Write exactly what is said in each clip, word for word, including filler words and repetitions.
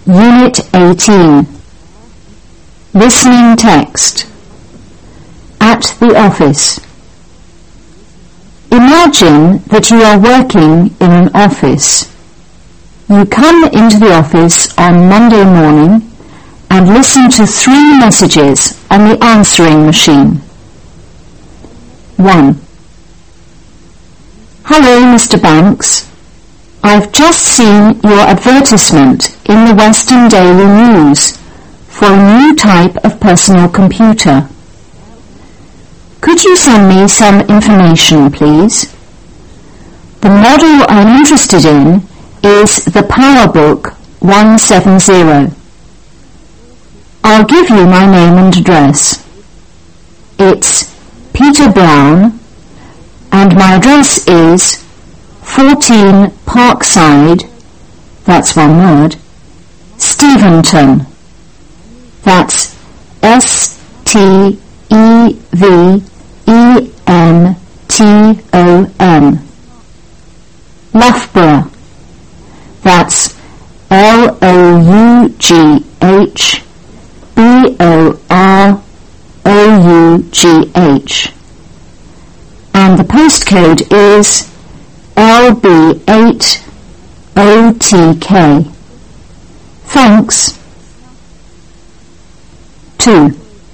Unit eighteen. Listening text. At the office. Imagine that you are working in an office. You come into the office on Monday morning and listen to three messages on the answering machine. one. Hello, Mister Banks. I've just seen your advertisement in the Western Daily News for a new type of personal computer. Could you send me some information, please? The model I'm interested in is the PowerBook one seventy. I'll give you my name and address. It's Peter Brown, and my address is fourteen Parkside, that's one word, Steventon, that's S T E V E N T O N, Loughborough, that's L O U G H B O R O U G H, and the postcode is L B eight O T K. Thanks. two.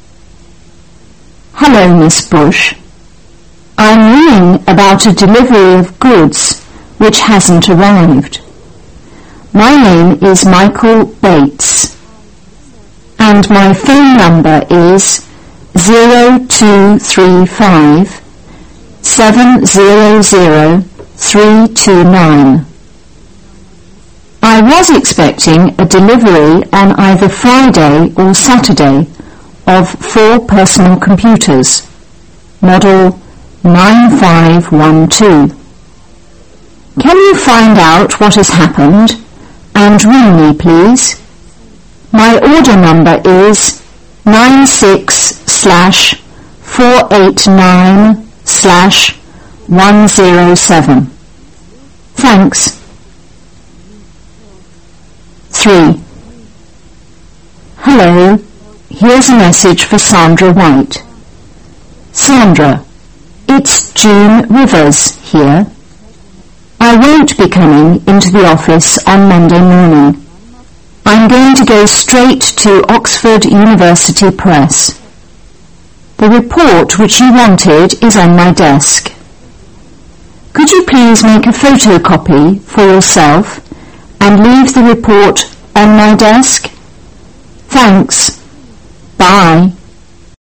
Hello, Miss Bush. I'm ringing about a delivery of goods which hasn't arrived. My name is Michael Bates, and my phone number is zero two three five seven zero zero three two nine. I was expecting a delivery on either Friday or Saturday of four personal computers, model nine five one two. Can you find out what has happened and ring me, please? My order number is nine six slash four eight nine slash one zero seven. Thanks. three. Hello, here's a message for Sandra White. Sandra, it's June Rivers here. I won't be coming into the office on Monday morning. I'm going to go straight to Oxford University Press. The report which you wanted is on my desk. Could you please make a photocopy for yourself and leave the report on my desk? Thanks. Bye.